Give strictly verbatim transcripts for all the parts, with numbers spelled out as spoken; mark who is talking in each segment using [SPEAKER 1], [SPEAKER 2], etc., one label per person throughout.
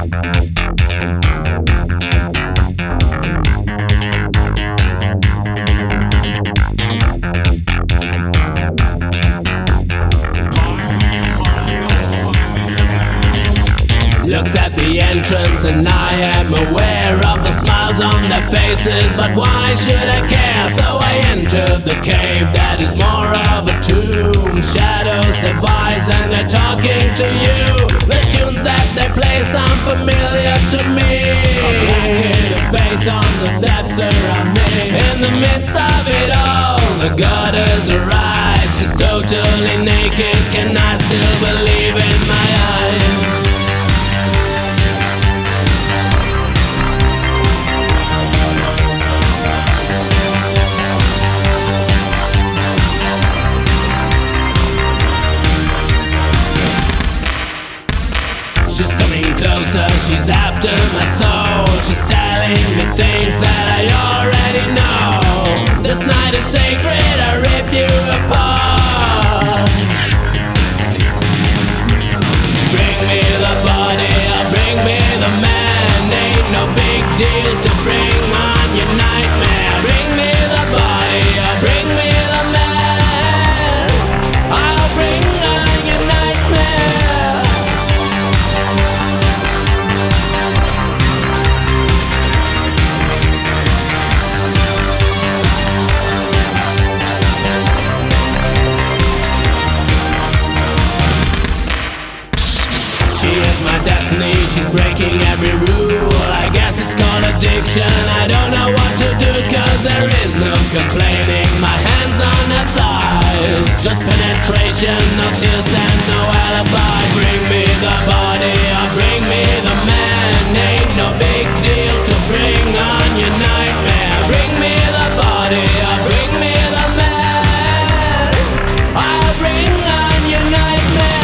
[SPEAKER 1] Looks at the entrance and I am aware of the smiles on their faces, but why should I care? So I entered the cave that is more of a tomb. Shadows have eyes and they're talking to you. The tunes that they play sound familiar to me. A blanket of space on the steps around me. In the midst of it all, the goddess arrives. She's totally naked, can I still believe in my eyes? She's coming closer, she's after my soul. She's telling me things that I already know. This night is sacred, I rip you apart. Bring me the body, or bring me the man. Ain't no big deal to bring on your nightmare. Bring me the body, or bring me the man. I'll bring on your nightmare. She is my destiny, she's breaking every rule. I guess it's called addiction, I don't know what to do, cause there is no complaining. My hands on her thighs, just penetration, no tears and no alibi. Bring me the body, or bring me the man. Ain't no big deal to bring on your nightmare. Bring me the body, or bring me the man. I'll bring on your nightmare.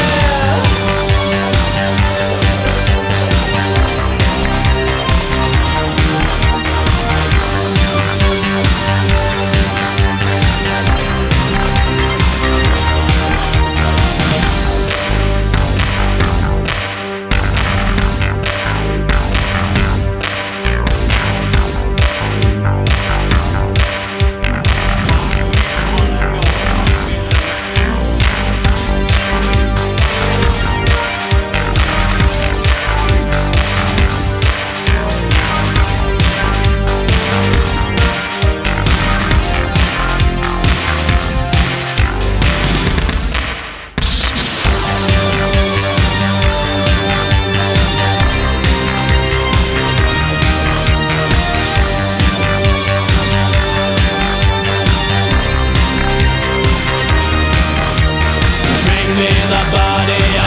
[SPEAKER 1] Bring me the body.